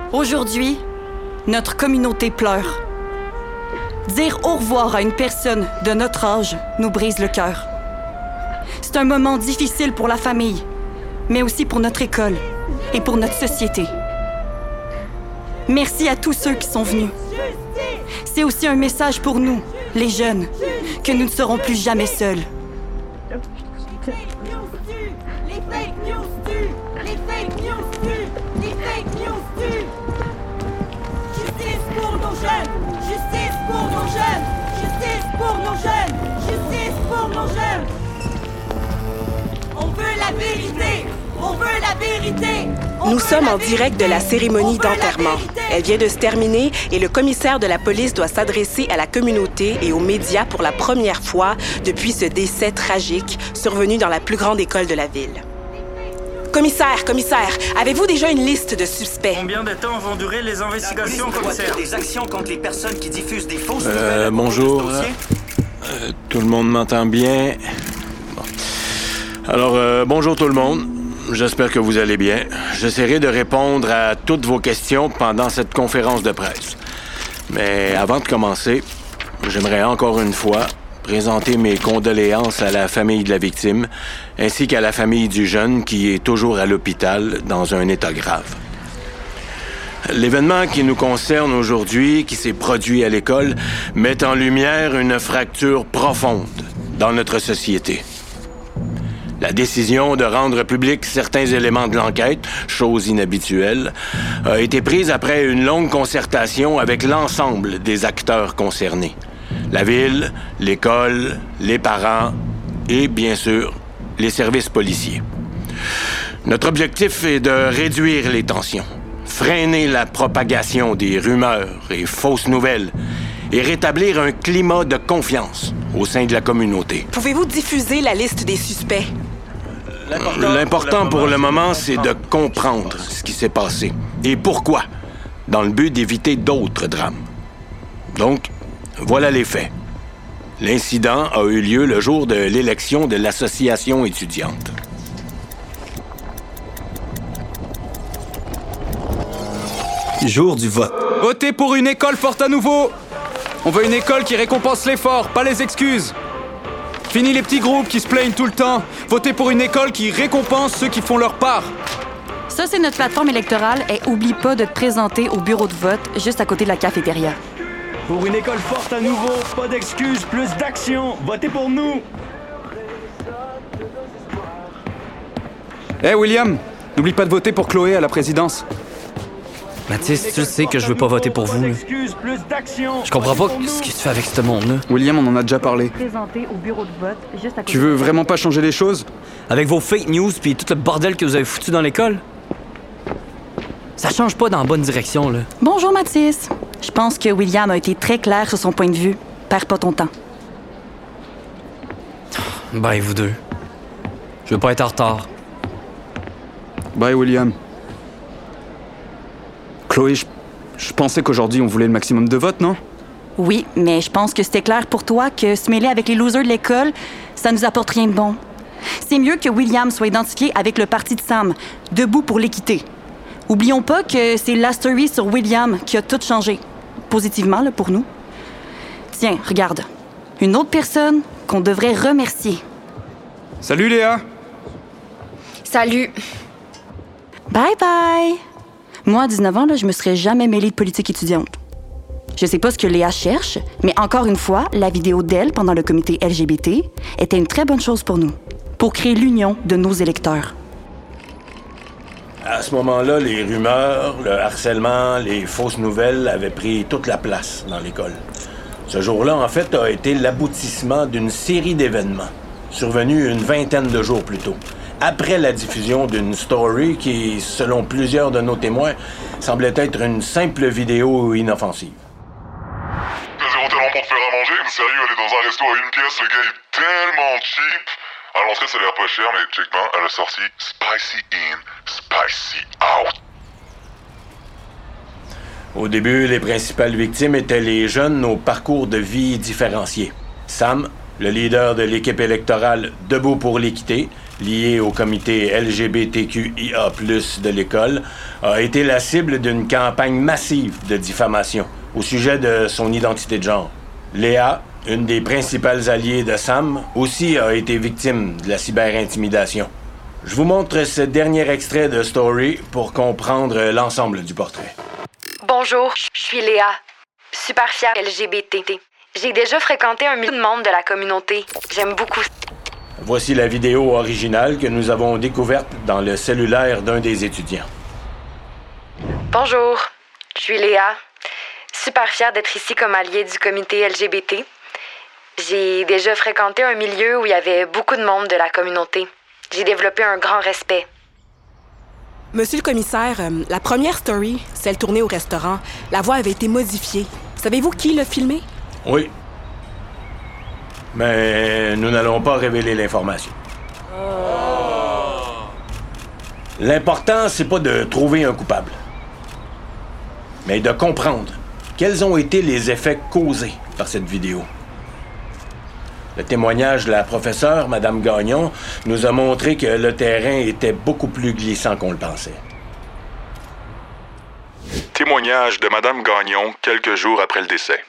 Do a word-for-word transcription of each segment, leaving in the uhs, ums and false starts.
Aujourd'hui, notre communauté pleure. Dire au revoir à une personne de notre âge nous brise le cœur. C'est un moment difficile pour la famille, mais aussi pour notre école et pour notre société. Merci à tous ceux qui sont venus. C'est aussi un message pour nous, les jeunes, que nous ne serons plus jamais seuls. Les fake news tuent! Les fake news tuent! Les fake news tuent! Justice pour nos jeunes! Justice pour nos jeunes! Justice pour nos jeunes! Justice pour nos jeunes! On veut la vérité! On veut la vérité! On Nous veut sommes la en vérité. direct de la cérémonie On veut la d'enterrement. vérité. Elle vient de se terminer et le commissaire de la police doit s'adresser à la communauté et aux médias pour la première fois depuis ce décès tragique survenu dans la plus grande école de la ville. Commissaire, commissaire, avez-vous déjà une liste de suspects? Combien de temps vont durer les investigations, commissaire? Des actions contre les personnes qui diffusent des fausses Euh, nouvelles. bonjour. à propos de ce dossier. Euh, tout le monde m'entend bien? Bon. Alors, euh, bonjour tout le monde. J'espère que vous allez bien. J'essaierai de répondre à toutes vos questions pendant cette conférence de presse. Mais avant de commencer, j'aimerais encore une fois présenter mes condoléances à la famille de la victime, ainsi qu'à la famille du jeune qui est toujours à l'hôpital dans un état grave. L'événement qui nous concerne aujourd'hui, qui s'est produit à l'école, met en lumière une fracture profonde dans notre société. La décision de rendre public certains éléments de l'enquête, chose inhabituelle, a été prise après une longue concertation avec l'ensemble des acteurs concernés. La ville, l'école, les parents et, bien sûr, les services policiers. Notre objectif est de réduire les tensions, freiner la propagation des rumeurs et fausses nouvelles et rétablir un climat de confiance au sein de la communauté. Pouvez-vous diffuser la liste des suspects? L'important pour le moment, c'est de comprendre ce qui s'est passé et pourquoi, dans le but d'éviter d'autres drames. Donc, voilà les faits. L'incident a eu lieu le jour de l'élection de l'association étudiante. Jour du vote. Votez pour une école forte à nouveau! On veut une école qui récompense l'effort, pas les excuses. Fini les petits groupes qui se plaignent tout le temps. Votez pour une école qui récompense ceux qui font leur part. Ça, c'est notre plateforme électorale et oublie pas de te présenter au bureau de vote juste à côté de la cafétéria. Pour une école forte à nouveau, pas d'excuses, plus d'action. Votez pour nous. Hé, hey, William, n'oublie pas de voter pour Chloé à la présidence. Mathis, tu sais que je veux pas voter pour vous. Là. Excuses, plus d'action. Je comprends pas ce que tu fais avec ce monde-là. William, on en a déjà parlé. Présenter au bureau de vote juste à côté. Tu veux vraiment pas changer les choses? Avec vos fake news puis tout le bordel que vous avez foutu dans l'école? Ça change pas dans la bonne direction, là. Bonjour, Mathis. Je pense que William a été très clair sur son point de vue. Perds pas ton temps. Bye, vous deux. Je veux pas être en retard. Bye, William. Chloé, je, je pensais qu'aujourd'hui, on voulait le maximum de votes, non? Oui, mais je pense que c'était clair pour toi que se mêler avec les losers de l'école, ça nous apporte rien de bon. C'est mieux que William soit identifié avec le parti de Sam, Debout pour l'équité. Oublions pas que c'est la story sur William qui a tout changé. Positivement, là, pour nous. Tiens, regarde. Une autre personne qu'on devrait remercier. Salut, Léa! Salut. Bye bye! Moi, à dix-neuf ans, là, je me serais jamais mêlée de politique étudiante. Je sais pas ce que Léa cherche, mais encore une fois, la vidéo d'elle pendant le comité L G B T était une très bonne chose pour nous, pour créer l'union de nos électeurs. À ce moment-là, les rumeurs, le harcèlement, les fausses nouvelles avaient pris toute la place dans l'école. Ce jour-là, en fait, a été l'aboutissement d'une série d'événements, survenus une vingtaine de jours plus tôt, après la diffusion d'une story qui, selon plusieurs de nos témoins, semblait être une simple vidéo inoffensive. T'as zéro talent pour te faire à manger? Sérieux, aller dans un resto à une pièce, le gars est tellement cheap! À l'entrée, ça a l'air pas cher, mais check bien, à la sortie, spicy in, spicy out. Au début, les principales victimes étaient les jeunes aux parcours de vie différenciés. Sam, le leader de l'équipe électorale Debout pour l'équité, lié au comité L G B T Q I A plus, de l'école, a été la cible d'une campagne massive de diffamation au sujet de son identité de genre. Léa, une des principales alliées de Sam, aussi a été victime de la cyberintimidation. Je vous montre ce dernier extrait de Story pour comprendre l'ensemble du portrait. Bonjour, je suis Léa, super fière L G B T. J'ai déjà fréquenté un million de membres de la communauté. J'aime beaucoup. Voici la vidéo originale que nous avons découverte dans le cellulaire d'un des étudiants. Bonjour, je suis Léa, super fière d'être ici comme alliée du comité L G B T. J'ai déjà fréquenté un milieu où il y avait beaucoup de membres de la communauté. J'ai développé un grand respect. Monsieur le commissaire, euh, la première story, celle tournée au restaurant, la voix avait été modifiée. Savez-vous qui l'a filmée? Oui. Mais nous n'allons pas révéler l'information. Oh. L'important, c'est pas de trouver un coupable, mais de comprendre quels ont été les effets causés par cette vidéo. Le témoignage de la professeure, Mme Gagnon, nous a montré que le terrain était beaucoup plus glissant qu'on le pensait. Témoignage de Mme Gagnon quelques jours après le décès.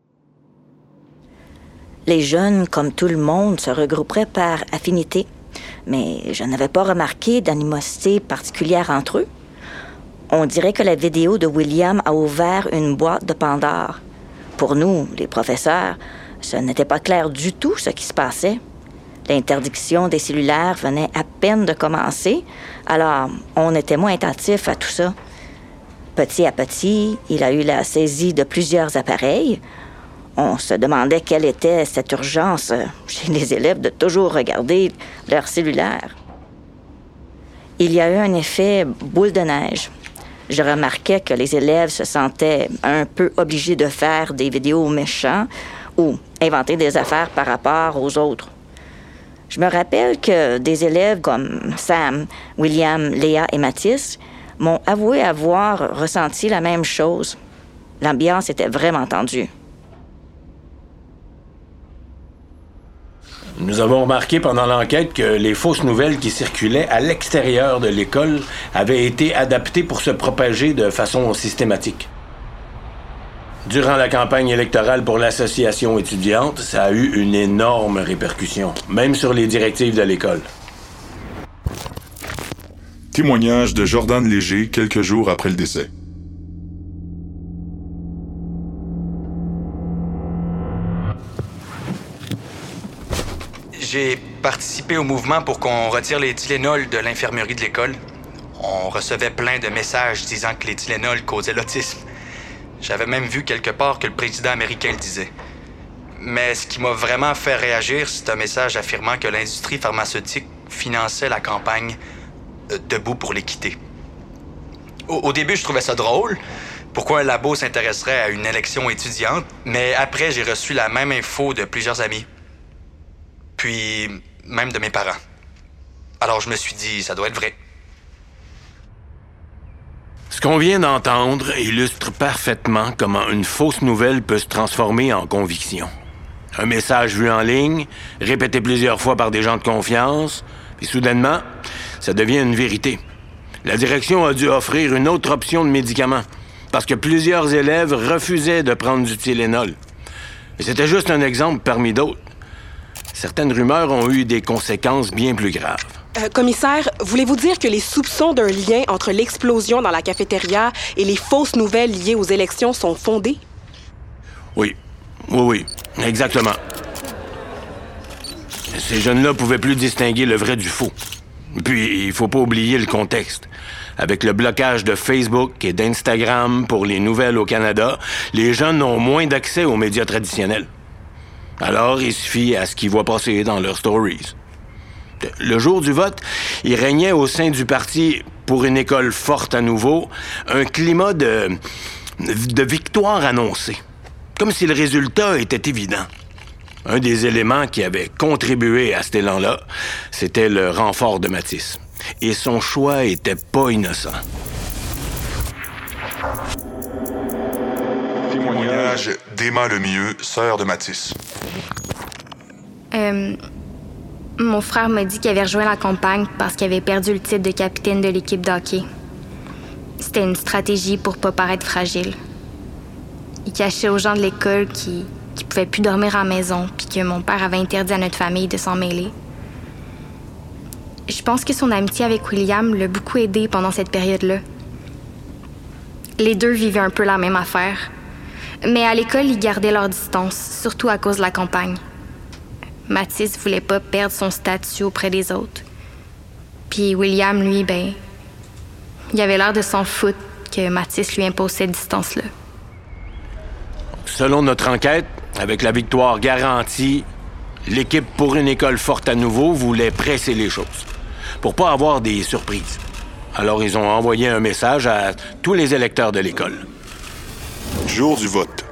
Les jeunes, comme tout le monde, se regrouperaient par affinité, mais je n'avais pas remarqué d'animosité particulière entre eux. On dirait que la vidéo de William a ouvert une boîte de Pandore. Pour nous, les professeurs, ce n'était pas clair du tout ce qui se passait. L'interdiction des cellulaires venait à peine de commencer, alors on était moins attentifs à tout ça. Petit à petit, il a eu la saisie de plusieurs appareils. On se demandait quelle était cette urgence chez les élèves de toujours regarder leur cellulaire. Il y a eu un effet boule de neige. Je remarquais que les élèves se sentaient un peu obligés de faire des vidéos méchants ou inventer des affaires par rapport aux autres. Je me rappelle que des élèves comme Sam, William, Léa et Mathis m'ont avoué avoir ressenti la même chose. L'ambiance était vraiment tendue. Nous avons remarqué pendant l'enquête que les fausses nouvelles qui circulaient à l'extérieur de l'école avaient été adaptées pour se propager de façon systématique. Durant la campagne électorale pour l'association étudiante, ça a eu une énorme répercussion, même sur les directives de l'école. Témoignage de Jordan Léger quelques jours après le décès. J'ai participé au mouvement pour qu'on retire les Tylenol de l'infirmerie de l'école. On recevait plein de messages disant que les Tylenol causaient l'autisme. J'avais même vu quelque part que le président américain le disait. Mais ce qui m'a vraiment fait réagir, c'est un message affirmant que l'industrie pharmaceutique finançait la campagne euh, Debout pour l'équité. Au, au début, je trouvais ça drôle. Pourquoi un labo s'intéresserait à une élection étudiante? Mais après, j'ai reçu la même info de plusieurs amis. Puis, même de mes parents. Alors je me suis dit, ça doit être vrai. Ce qu'on vient d'entendre illustre parfaitement comment une fausse nouvelle peut se transformer en conviction. Un message vu en ligne, répété plusieurs fois par des gens de confiance, puis soudainement, ça devient une vérité. La direction a dû offrir une autre option de médicaments, parce que plusieurs élèves refusaient de prendre du Tylenol. Et c'était juste un exemple parmi d'autres. Certaines rumeurs ont eu des conséquences bien plus graves. Euh, commissaire, voulez-vous dire que les soupçons d'un lien entre l'explosion dans la cafétéria et les fausses nouvelles liées aux élections sont fondés? Oui. Oui, oui. Exactement. Ces jeunes-là pouvaient plus distinguer le vrai du faux. Puis, il faut pas oublier le contexte. Avec le blocage de Facebook et d'Instagram pour les nouvelles au Canada, les jeunes ont moins d'accès aux médias traditionnels. Alors, ils se fient à ce qu'ils voient passer dans leurs stories. Le jour du vote, il régnait au sein du parti pour une école forte à nouveau un climat de, de victoire annoncée. Comme si le résultat était évident. Un des éléments qui avait contribué à cet élan-là, c'était le renfort de Mathis. Et son choix était pas innocent. Témoignage d'Emma Lemieux, sœur de Mathis. Euh, Mon frère m'a dit qu'il avait rejoint la campagne parce qu'il avait perdu le titre de capitaine de l'équipe de hockey. C'était une stratégie pour pas paraître fragile. Il cachait aux gens de l'école qu'ils qui pouvaient plus dormir à la maison puis que mon père avait interdit à notre famille de s'en mêler. Je pense que son amitié avec William l'a beaucoup aidé pendant cette période-là. Les deux vivaient un peu la même affaire. Mais à l'école, ils gardaient leur distance, surtout à cause de la campagne. Mathis voulait pas perdre son statut auprès des autres. Puis William, lui, ben... il avait l'air de s'en foutre que Mathis lui impose cette distance-là. Selon notre enquête, avec la victoire garantie, l'équipe Pour une école forte à nouveau voulait presser les choses, pour pas avoir des surprises. Alors ils ont envoyé un message à tous les électeurs de l'école. Jour du vote.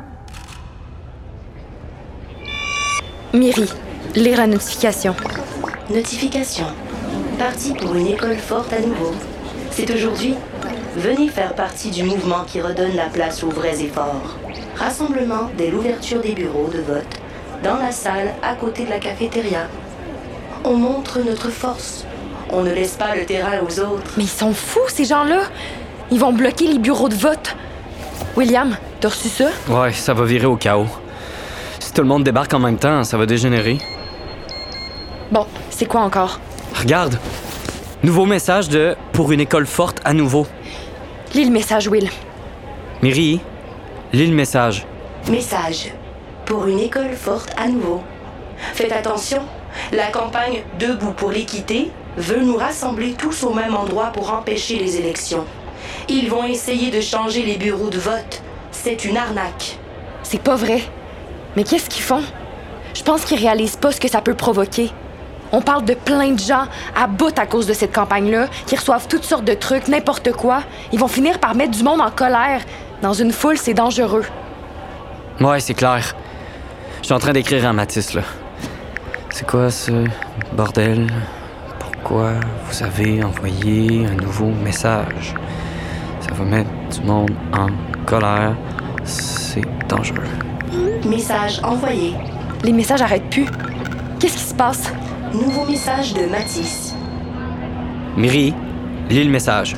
Myri, lire la notification. Notification. Parti pour une école forte à nouveau. C'est aujourd'hui. Venez faire partie du mouvement qui redonne la place aux vrais efforts. Rassemblement dès l'ouverture des bureaux de vote, dans la salle à côté de la cafétéria. On montre notre force. On ne laisse pas le terrain aux autres. Mais ils sont fous, ces gens-là! Ils vont bloquer les bureaux de vote. William, t'as reçu ça? Ouais, ça va virer au chaos. Si tout le monde débarque en même temps, ça va dégénérer. Bon, c'est quoi encore? Regarde! Nouveau message de « Pour une école forte à nouveau ». Lis le message, Will. Myri, lis le message. Message. Pour une école forte à nouveau. Faites attention, la campagne Debout pour l'équité veut nous rassembler tous au même endroit pour empêcher les élections. Ils vont essayer de changer les bureaux de vote. C'est une arnaque. C'est pas vrai. Mais qu'est-ce qu'ils font? Je pense qu'ils réalisent pas ce que ça peut provoquer. On parle de plein de gens à bout à cause de cette campagne-là, qui reçoivent toutes sortes de trucs, n'importe quoi. Ils vont finir par mettre du monde en colère. Dans une foule, c'est dangereux. Ouais, c'est clair. Je suis en train d'écrire à Mathis, là. C'est quoi ce bordel? Pourquoi vous avez envoyé un nouveau message? Ça va mettre du monde en colère. C'est dangereux. Message envoyé. Les messages arrêtent plus. Qu'est-ce qui se passe? Nouveau message de Mathis. Myri, lis le message.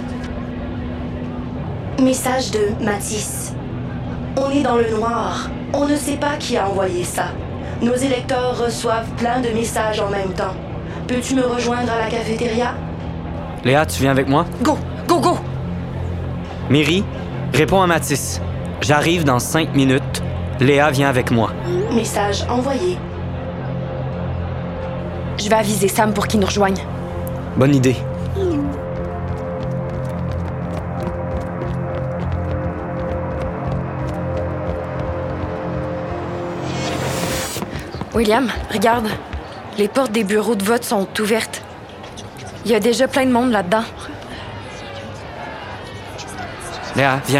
Message de Mathis. On est dans le noir. On ne sait pas qui a envoyé ça. Nos électeurs reçoivent plein de messages en même temps. Peux-tu me rejoindre à la cafétéria? Léa, tu viens avec moi? Go! Go, go! Myri, réponds à Mathis. J'arrive dans cinq minutes. Léa vient avec moi. Message envoyé. Je vais aviser Sam pour qu'il nous rejoigne. Bonne idée. William, regarde. Les portes des bureaux de vote sont ouvertes. Il y a déjà plein de monde là-dedans. Léa, viens.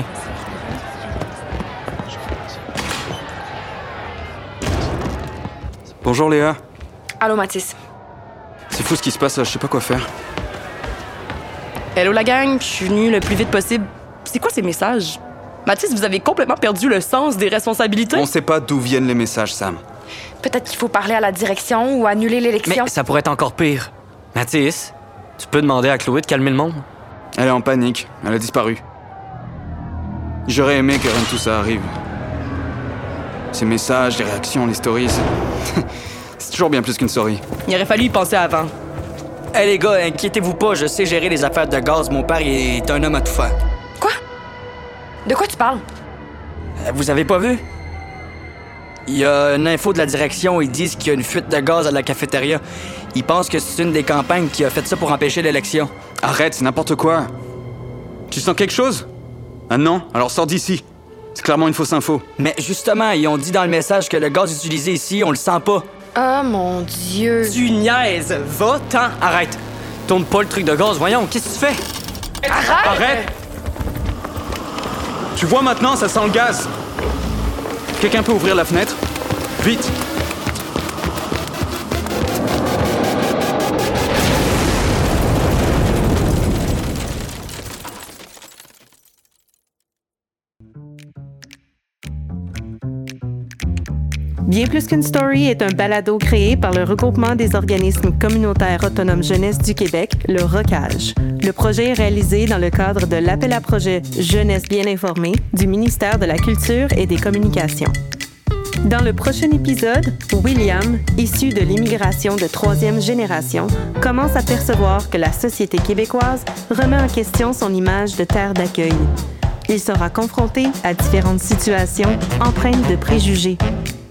Bonjour Léa. Allô, Mathis. C'est fou ce qui se passe, là, je sais pas quoi faire. Hello la gang, je suis venue le plus vite possible. C'est quoi ces messages? Mathis, vous avez complètement perdu le sens des responsabilités. On sait pas d'où viennent les messages, Sam. Peut-être qu'il faut parler à la direction ou annuler l'élection. Mais ça pourrait être encore pire. Mathis, tu peux demander à Chloé de calmer le monde? Elle est en panique, elle a disparu. J'aurais aimé que rien de tout ça arrive. Ces messages, les réactions, les stories, c'est... c'est toujours bien plus qu'une story. Il aurait fallu y penser avant. Hé hey, les gars, inquiétez-vous pas, je sais gérer les affaires de gaz. Mon père il est un homme à tout faire. Quoi? De quoi tu parles? Euh, vous avez pas vu? Il y a une info de la direction, ils disent qu'il y a une fuite de gaz à la cafétéria. Ils pensent que c'est une des campagnes qui a fait ça pour empêcher l'élection. Arrête, c'est n'importe quoi. Tu sens quelque chose? Ah non? Alors sors d'ici. C'est clairement une fausse info. Mais justement, ils ont dit dans le message que le gaz utilisé ici, on le sent pas. Oh mon Dieu. Tu niaises, va-t'en. Arrête. Tourne pas le truc de gaz, voyons, qu'est-ce que tu fais? Arrête! Arrête! Tu vois maintenant, ça sent le gaz. Quelqu'un peut ouvrir la fenêtre? Vite! Bien plus qu'une story est un balado créé par le regroupement des organismes communautaires autonomes jeunesse du Québec, le ROCAGE. Le projet est réalisé dans le cadre de l'appel à projet Jeunesse bien informée du ministère de la Culture et des Communications. Dans le prochain épisode, William, issu de l'immigration de troisième génération, commence à percevoir que la société québécoise remet en question son image de terre d'accueil. Il sera confronté à différentes situations empreintes de préjugés.